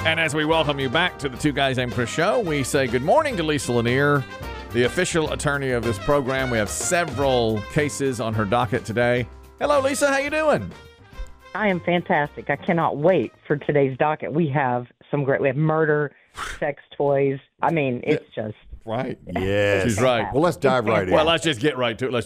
And as we welcome you back to the Two Guys Named Chris show, we say good morning to Lisa Lanier, the official attorney of this program. We have several cases on her docket today. Hello, Lisa. How you doing? I am fantastic. I cannot wait for today's docket. We have we have murder, sex toys. I mean, it's just... Right. Yes. She's right. Well, let's dive right in. Well, let's just get right to it.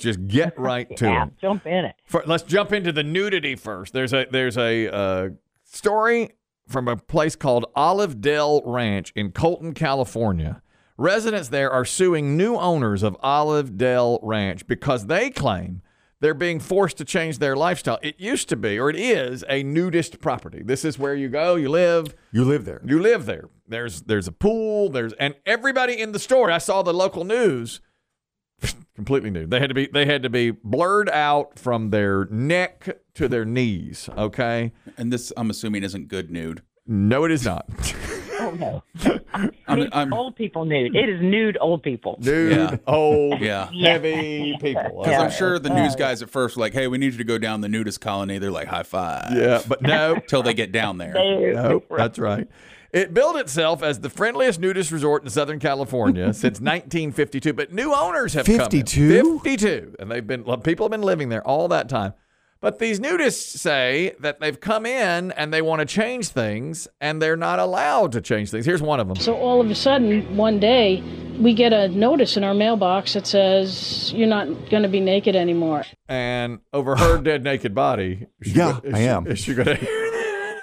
Jump in it. Let's jump into the nudity first. There's a story from a place called Olive Dell Ranch in Colton, California. Residents there are suing new owners of Olive Dell Ranch because they claim they're being forced to change their lifestyle. It used to be, or it is, a nudist property. This is where you go, you live. You live there. You live there. There's a pool. And everybody in the story. I saw the local news. Completely nude. They had to be blurred out from their neck to their knees. Okay. And this, I'm assuming, isn't good nude. No, it is not. Oh no. It's old people nude. It is nude old people. Nude, old, Yeah. heavy people. Because I'm sure the news guys at first were like, hey, we need you to go down the nudist colony. They're like, high five. Yeah, but no. Till they get down there. No, that's right. It billed itself as the friendliest nudist resort in Southern California since 1952, but new owners have come in. 52. And people have been living there all that time. But these nudists say that they've come in and they want to change things, and they're not allowed to change things. Here's one of them. So all of a sudden, one day, we get a notice in our mailbox that says, you're not going to be naked anymore. And over her dead naked body, I am. Is she going to hear that?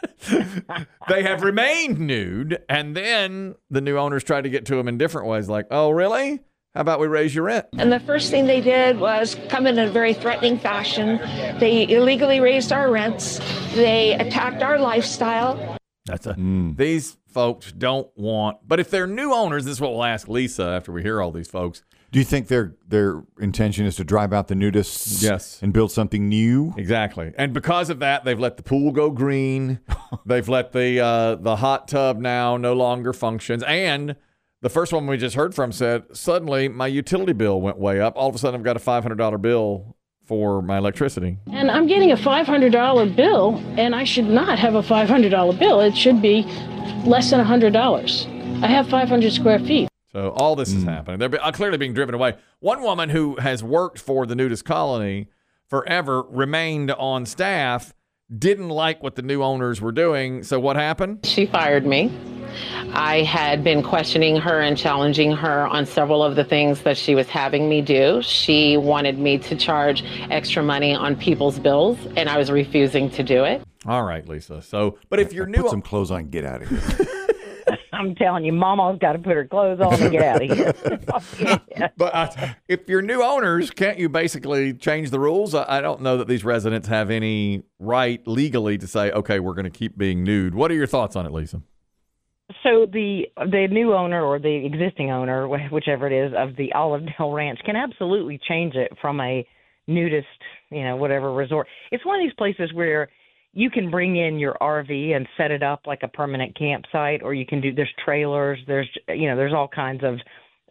They have remained nude, and then the new owners tried to get to them in different ways, like, oh, really? How about we raise your rent? And the first thing they did was come in a very threatening fashion. They illegally raised our rents. They attacked our lifestyle. These folks don't want, but if they're new owners, this is what we'll ask Lisa after we hear all these folks. Do you think their intention is to drive out the nudists? Yes. And build something new? Exactly. And because of that, they've let the pool go green. They've let the hot tub now no longer functions. And the first one we just heard from said, suddenly my utility bill went way up. All of a sudden, I've got a $500 bill for my electricity. And I'm getting a $500 bill, and I should not have a $500 bill. It should be less than $100. I have 500 square feet. So all this is happening. They're clearly being driven away. One woman who has worked for the nudist colony forever, remained on staff, didn't like what the new owners were doing. So what happened? She fired me. I had been questioning her and challenging her on several of the things that she was having me do. She wanted me to charge extra money on people's bills, and I was refusing to do it. All right, Lisa. So, but if you're new, put some clothes on and get out of here. I'm telling you, Mama's got to put her clothes on and get out of here. Yeah. But if you're new owners, can't you basically change the rules? I don't know that these residents have any right legally to say, okay, we're going to keep being nude. What are your thoughts on it, Lisa? So the new owner or the existing owner, whichever it is, of the Olive Dell Ranch can absolutely change it from a nudist, whatever resort. It's one of these places where you can bring in your RV and set it up like a permanent campsite, or you can there's trailers, there's all kinds of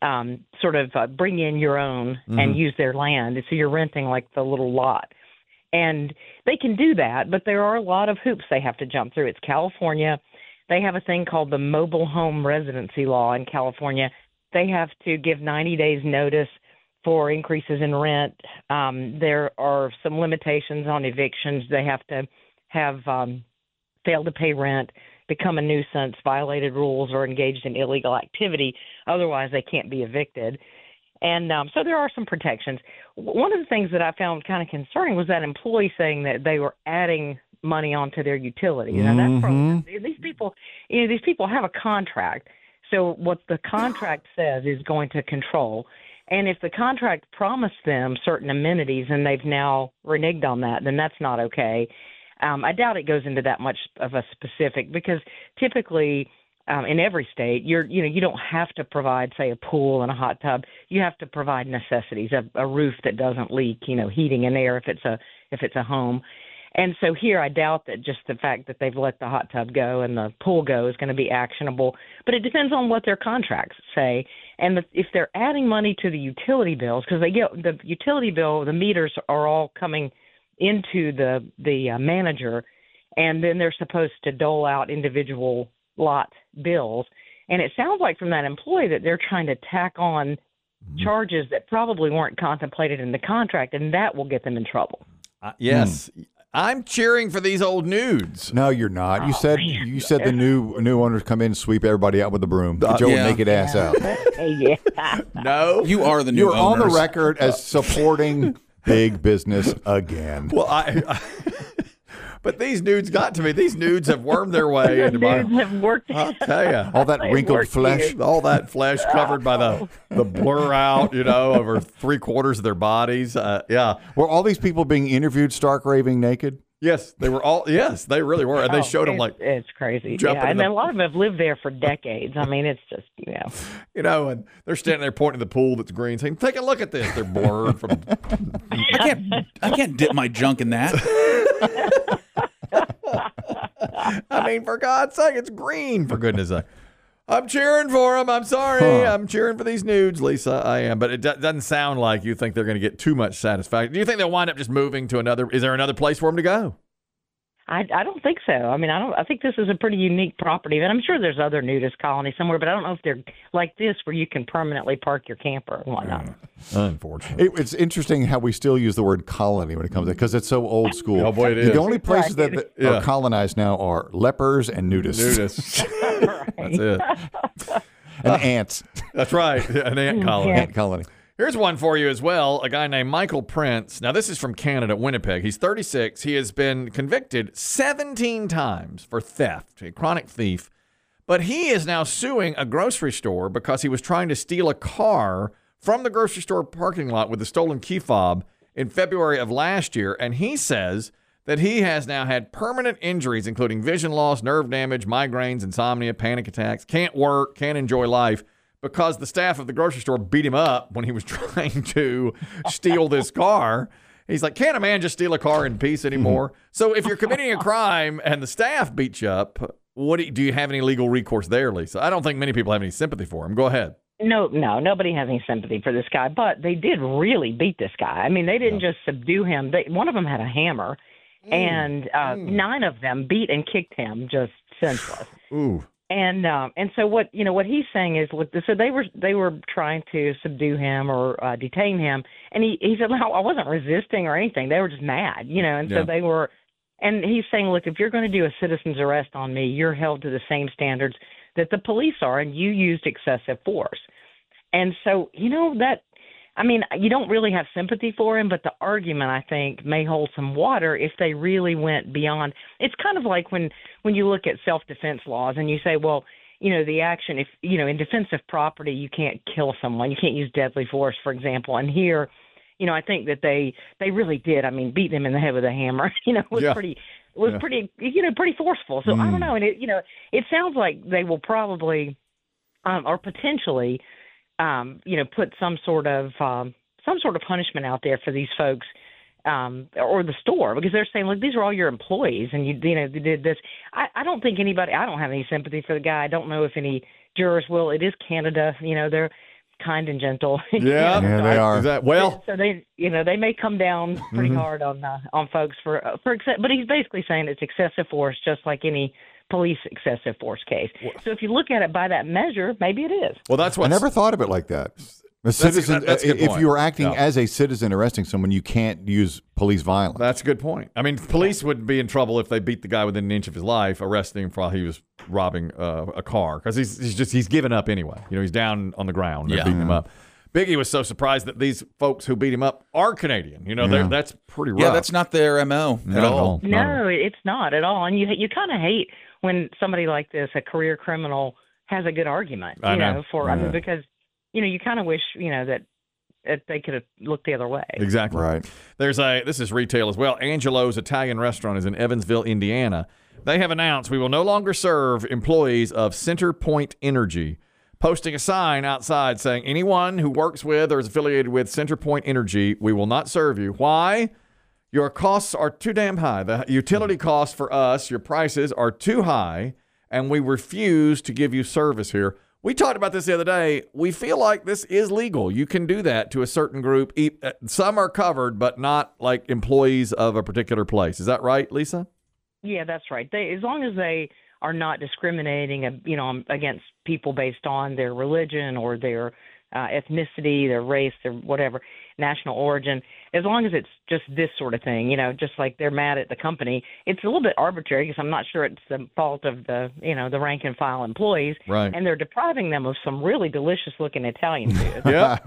bring in your own and use their land. So you're renting like the little lot. And they can do that, but there are a lot of hoops they have to jump through. It's California. They have a thing called the mobile home residency law in California. They have to give 90 days notice for increases in rent. There are some limitations on evictions. They have to have failed to pay rent, become a nuisance, violated rules, or engaged in illegal activity. Otherwise, they can't be evicted. And so there are some protections. One of the things that I found kind of concerning was that employee saying that they were adding money onto their utilities. Now, that's these people have a contract. So what the contract says is going to control. And if the contract promised them certain amenities and they've now reneged on that, then that's not okay. I doubt it goes into that much of a specific, because typically in every state, you don't have to provide, say, a pool and a hot tub. You have to provide necessities, a roof that doesn't leak, heating and air if it's a home. And so here, I doubt that just the fact that they've let the hot tub go and the pool go is going to be actionable. But it depends on what their contracts say. And if they're adding money to the utility bills, because they get the utility bill, the meters are all coming into the manager, and then they're supposed to dole out individual lot bills. And it sounds like from that employee that they're trying to tack on charges that probably weren't contemplated in the contract, and that will get them in trouble. Yes. I'm cheering for these old nudes. No, you're not. You said the new owners come in and sweep everybody out with a broom. Get your Yeah. naked ass out. Yeah. No. You are the new You're on the owners. record as supporting big business again. Well, but these nudes got to me. These nudes have wormed their way The into my. dudes have worked. I'll tell you. All that wrinkled worked flesh. here. All that flesh covered by the blur out, over 3/4 of their bodies. Yeah. Were all these people being interviewed stark raving naked? Yes, they were all. Yes, they really were, and they showed them like it's crazy. jumping Yeah, in and the- a lot of them have lived there for decades. I mean, it's just and they're standing there pointing to the pool that's green, saying, "Take a look at this." They're blurred from. I can't dip my junk in that. I mean, for God's sake, it's green. For goodness' sake. I'm cheering for them. I'm sorry. I'm cheering for these nudes, Lisa. I am. But it doesn't sound like you think they're going to get too much satisfaction. Do you think they'll wind up just moving to another? Is there another place for them to go? I don't think so. I mean, I think this is a pretty unique property, and I'm sure there's other nudist colonies somewhere, but I don't know if they're like this where you can permanently park your camper and whatnot. Unfortunately. It's interesting how we still use the word colony when it comes to because it's so old school. Oh, boy, it is. The only places Right. that Yeah. are colonized now are lepers and nudists. Nudists. That's it. And ants. That's right. An ant colony. Yeah. Ant colony. Here's one for you as well. A guy named Michael Prince. Now, this is from Canada, Winnipeg. He's 36. He has been convicted 17 times for theft, a chronic thief. But he is now suing a grocery store because he was trying to steal a car from the grocery store parking lot with a stolen key fob in February of last year. And he says that he has now had permanent injuries, including vision loss, nerve damage, migraines, insomnia, panic attacks, can't work, can't enjoy life, because the staff of the grocery store beat him up when he was trying to steal this car. He's like, can't a man just steal a car in peace anymore? So if you're committing a crime and the staff beats you up, do you have any legal recourse there, Lisa? I don't think many people have any sympathy for him. Go ahead. No, nobody has any sympathy for this guy, but they did really beat this guy. I mean, they didn't just subdue him. One of them had a hammer, and 9 of them beat and kicked him just senseless. Ooh. And so what he's saying is, so they were trying to subdue him or detain him, and he said, "No, I wasn't resisting or anything. They were just mad, and so they were." And he's saying, "Look, if you're going to do a citizen's arrest on me, you're held to the same standards that the police are, and you used excessive force." And so that. I mean, you don't really have sympathy for him, but the argument, I think, may hold some water if they really went beyond. It's kind of like when you look at self-defense laws and you say, well, the action, if, in defensive property, you can't kill someone. You can't use deadly force, for example. And here, I think that they really did. I mean, beat him in the head with a hammer, was pretty forceful. So I don't know. And it sounds like they will probably or potentially put some sort of punishment out there for these folks, or the store, because they're saying, look, these are all your employees, and you did this. I don't think anybody. I don't have any sympathy for the guy. I don't know if any jurors will. It is Canada. They're kind and gentle. Yeah, Yeah, they are. Is that, well, So they may come down pretty hard on folks for but he's basically saying it's excessive force, just like any police excessive force case. So if you look at it by that measure, maybe it is. well, that's I what never thought of it like that. A citizen, that's a good if point. you were acting Yeah. as a citizen arresting someone, you can't use police violence. That's a good point. I mean, police would be in trouble if they beat the guy within an inch of his life, arresting him while he was robbing a car, because he's given up anyway. He's down on the ground. They're beating him up. Biggie was so surprised that these folks who beat him up are Canadian. That's pretty rough. Yeah, that's not their MO at all. No, it's not at all. And you kind of hate when somebody like this, a career criminal, has a good argument. I know. Because you kind of wish that they could have looked the other way. Exactly. Right. This is retail as well. Angelo's Italian restaurant is in Evansville, Indiana. They have announced we will no longer serve employees of CenterPoint Energy, posting a sign outside saying anyone who works with or is affiliated with CenterPoint Energy, we will not serve you. Why? Your costs are too damn high. The utility costs for us, your prices are too high, and we refuse to give you service here. We talked about this the other day. We feel like this is legal. You can do that to a certain group. Some are covered, but not like employees of a particular place. Is that right, Lisa? Yeah, that's right. As long as they are not discriminating, against people based on their religion or their ethnicity, their race, their whatever, national origin. As long as it's just this sort of thing, just like they're mad at the company, it's a little bit arbitrary because I'm not sure it's the fault of the rank and file employees, right? And they're depriving them of some really delicious looking Italian food.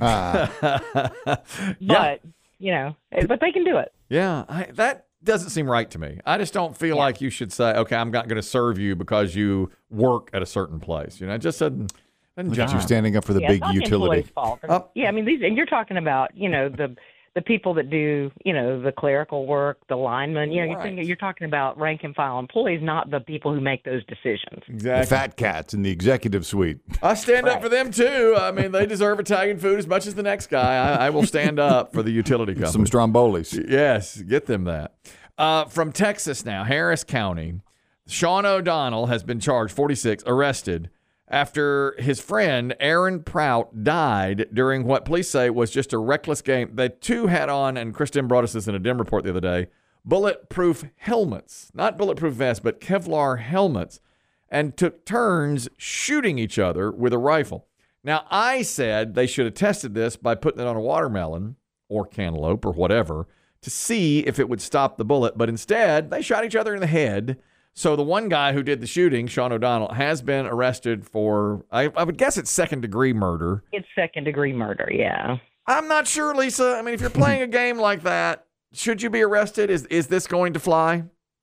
But but they can do it. Yeah, that doesn't seem right to me. I just don't feel like you should say, okay, I'm not going to serve you because you work at a certain place. It just doesn't jive. You're standing up for the big it's not utility. The employee's fault. Yeah, I mean, and you're talking about, the people that do, the clerical work, the linemen. You're talking about rank and file employees, not the people who make those decisions. Exactly. The fat cats in the executive suite. I stand up for them too. I mean, they deserve Italian food as much as the next guy. I will stand up for the utility company. Some Strombolis. Yes, get them that. From Texas now, Harris County, Sean O'Donnell has been charged, 46, arrested after his friend Aaron Prout died during what police say was just a reckless game. The two had on, and Kristen brought us this in a Dem report the other day, bulletproof helmets, not bulletproof vests, but Kevlar helmets, and took turns shooting each other with a rifle. Now, I said they should have tested this by putting it on a watermelon or cantaloupe or whatever to see if it would stop the bullet, but instead they shot each other in the head. So the one guy who did the shooting, Sean O'Donnell, has been arrested for, I would guess it's second-degree murder. It's second-degree murder, yeah. I'm not sure, Lisa. I mean, if you're playing a game like that, should you be arrested? Is this going to fly?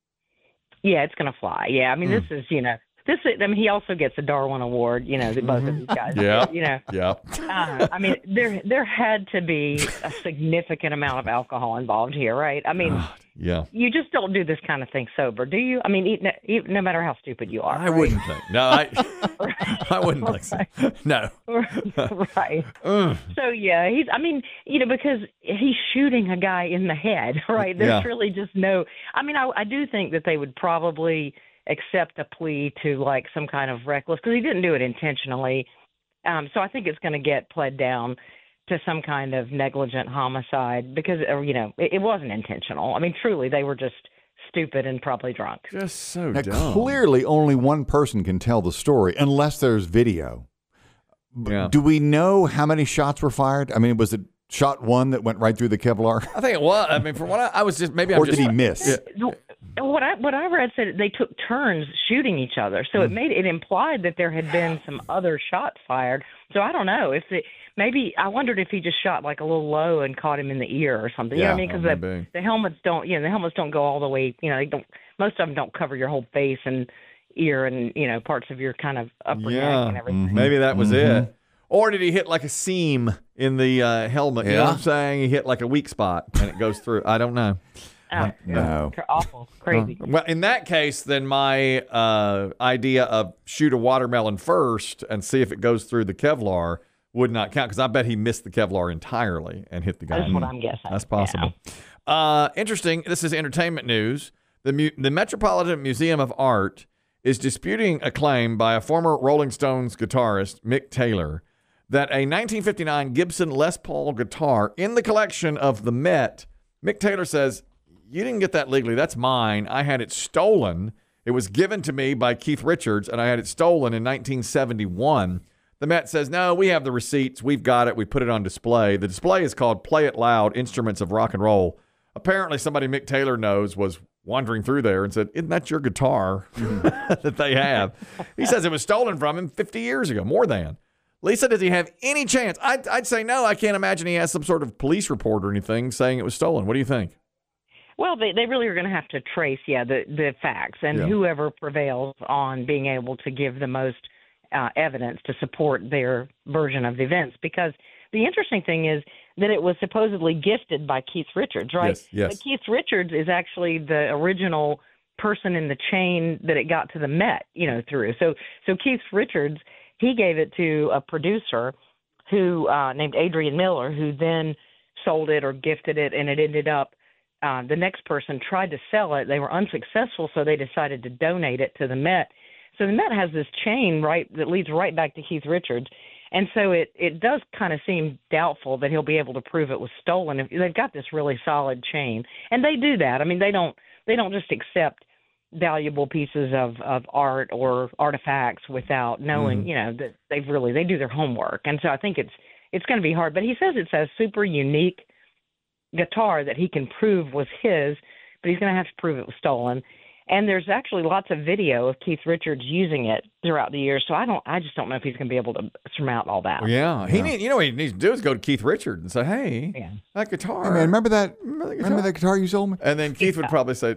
Yeah, it's going to fly. Yeah, I mean, this is, he also gets a Darwin Award, that both of these guys. Yeah. I mean, there had to be a significant amount of alcohol involved here, right? I mean, yeah. You just don't do this kind of thing sober, do you? I mean, no matter how stupid you are. I wouldn't think. No, I wouldn't think so. No. Right. So, yeah, because he's shooting a guy in the head, right? There's really just no, I mean, I do think that they would probably accept a plea to like some kind of reckless, because he didn't do it intentionally. So I think it's going to get pled down to some kind of negligent homicide because, it wasn't intentional. I mean, truly, they were just stupid and probably drunk. Just so now, dumb. Clearly, only one person can tell the story unless there's video. Yeah. Do we know how many shots were fired? I mean, was it shot one that went right through the Kevlar? I think it was. I mean, from what I was just, maybe or I'm just. Or did he miss? Yeah. What I read said they took turns shooting each other, so it implied that there had been some other shots fired. So I don't know if maybe I wondered if he just shot like a little low and caught him in the ear or something. You know what I mean? Because the helmets don't, the helmets don't go all the way. They don't. Most of them don't cover your whole face and ear and parts of your kind of upper neck and everything. Mm-hmm. Maybe that was it. Or did he hit like a seam in the helmet? You know what I'm saying? He hit like a weak spot and it goes through. I don't know. No. Awful. Crazy. Well, in that case, then my idea of shoot a watermelon first and see if it goes through the Kevlar would not count, because I bet he missed the Kevlar entirely and hit the guy. That's what I'm guessing. That's possible. Yeah. Interesting. This is entertainment news. The Metropolitan Museum of Art is disputing a claim by a former Rolling Stones guitarist, Mick Taylor, that a 1959 Gibson Les Paul guitar in the collection of the Met, Mick Taylor says, you didn't get that legally. That's mine. I had it stolen. It was given to me by Keith Richards, and I had it stolen in 1971. The Met says, no, we have the receipts. We've got it. We put it on display. The display is called Play It Loud, Instruments of Rock and Roll. Apparently, somebody Mick Taylor knows was wandering through there and said, isn't that your guitar that they have? He says it was stolen from him 50 years ago, more than. Lisa, does he have any chance? I'd say no. I can't imagine he has some sort of police report or anything saying it was stolen. What do you think? Well, they really are going to have to trace, the facts, and whoever prevails on being able to give the most evidence to support their version of the events. Because the interesting thing is that it was supposedly gifted by Keith Richards, right? Yes. But Keith Richards is actually the original person in the chain that it got to the Met, through. So Keith Richards, he gave it to a producer who named Adrian Miller, who then sold it or gifted it, and it ended up the next person tried to sell it. They were unsuccessful, so they decided to donate it to the Met. So the Met has this chain that leads right back to Keith Richards. And so it does kind of seem doubtful that he'll be able to prove it was stolen. They've got this really solid chain. And they do that. I mean, they don't just accept, valuable pieces of art or artifacts without knowing, that they do their homework. And so I think it's going to be hard. But he says it's a super unique guitar that he can prove was his, but he's going to have to prove it was stolen. And there's actually lots of video of Keith Richards using it throughout the years. So I just don't know if he's going to be able to surmount all that. Well, yeah. What he needs to do is go to Keith Richards and say, hey, that guitar. Hey, man, remember that guitar you sold me? And then Keith would probably say,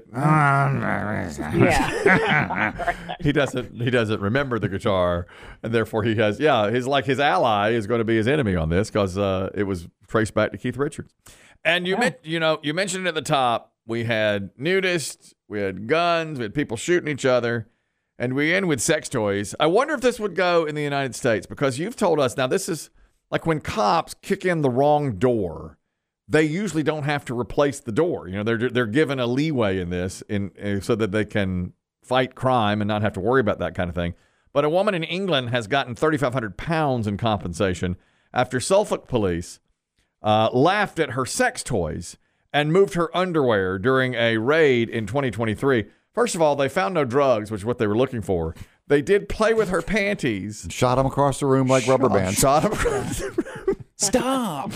he doesn't remember the guitar. And therefore he has, his ally is going to be his enemy on this because it was traced back to Keith Richards. And you mentioned it at the top. We had nudists, we had guns, we had people shooting each other, and we end with sex toys. I wonder if this would go in the United States because you've told us, now this is like when cops kick in the wrong door, they usually don't have to replace the door. They're given a leeway in this so that they can fight crime and not have to worry about that kind of thing. But a woman in England has gotten 3,500 pounds in compensation after Suffolk police laughed at her sex toys and moved her underwear during a raid in 2023. First of all, they found no drugs, which is what they were looking for. They did play with her panties. Shot them across the room like rubber bands. Shot them across the room. Stop.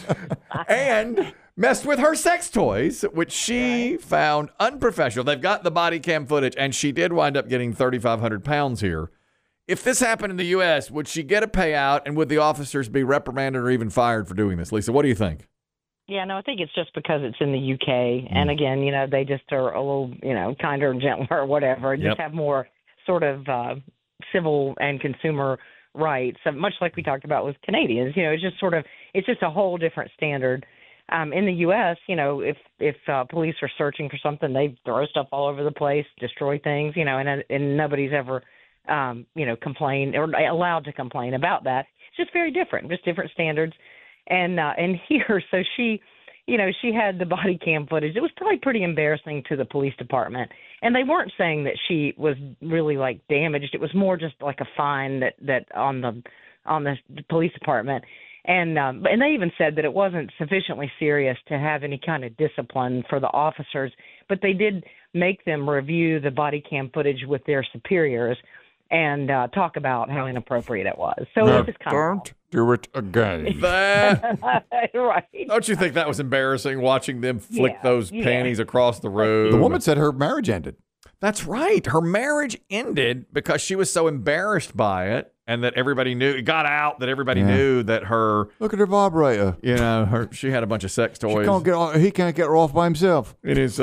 And messed with her sex toys, which she found unprofessional. They've got the body cam footage, and she did wind up getting 3,500 pounds here. If this happened in the U.S., would she get a payout, and would the officers be reprimanded or even fired for doing this? Lisa, what do you think? Yeah, no, I think it's just because it's in the UK. And again, they just are a little, kinder and gentler or whatever. Just have more sort of civil and consumer rights, much like we talked about with Canadians. It's just it's just a whole different standard. In the U.S., if police are searching for something, they throw stuff all over the place, destroy things, and nobody's ever, complained or allowed to complain about that. It's just very different, just different standards. And here, so she had the body cam footage. It was probably pretty embarrassing to the police department. And they weren't saying that she was really damaged. It was more just like a fine that on the police department. And they even said that it wasn't sufficiently serious to have any kind of discipline for the officers, but they did make them review the body cam footage with their superiors and talk about how inappropriate it was. So it was kind Don't do it again. right. Don't you think that was embarrassing, watching them flick those panties across the room? The woman said her marriage ended. That's right. Her marriage ended because she was so embarrassed by it, and that everybody knew, it got out that everybody knew that her. Look at her vibrator. She had a bunch of sex toys. He can't get her off by himself. It is.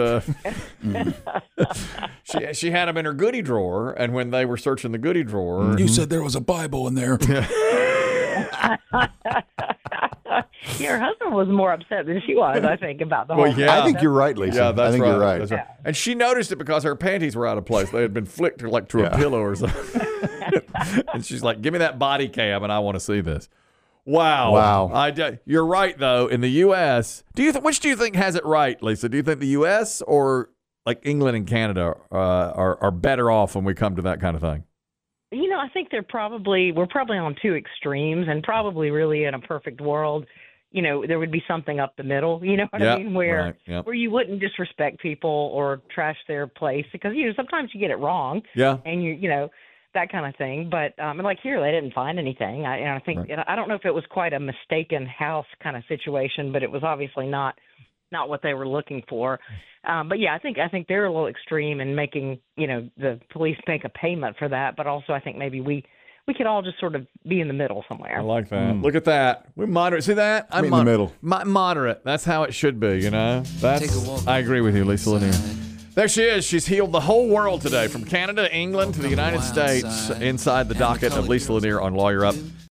She had them in her goodie drawer, and when they were searching the goodie drawer, you said there was a Bible in there. Her husband was more upset than she was, I think, about the whole thing. I think you're right, Lisa. Yeah, that's I think right. you're right. That's right. And she noticed it because her panties were out of place. They had been flicked to a pillow or something. And she's like, give me that body cam and I want to see this. Wow. You're right, though. In the U.S., which do you think has it right, Lisa? Do you think the U.S. or like England and Canada are better off when we come to that kind of thing? I think we're probably on two extremes, and probably really in a perfect world, there would be something up the middle, I mean, where you wouldn't disrespect people or trash their place because, sometimes you get it wrong. Yeah. And that kind of thing. But like here, they didn't find anything. I think, I don't know if it was quite a mistaken house kind of situation, but it was obviously not what they were looking for. But yeah, I think they're a little extreme in making, the police make a payment for that. But also I think maybe we could all just sort of be in the middle somewhere. I like that. Look at that. We're moderate. See that? I'm in the middle. Moderate. That's how it should be, I agree with you, Lisa Lanier. There she is. She's healed the whole world today, from Canada, England, to the United States, inside the docket of Lisa Lanier on Lawyer Up.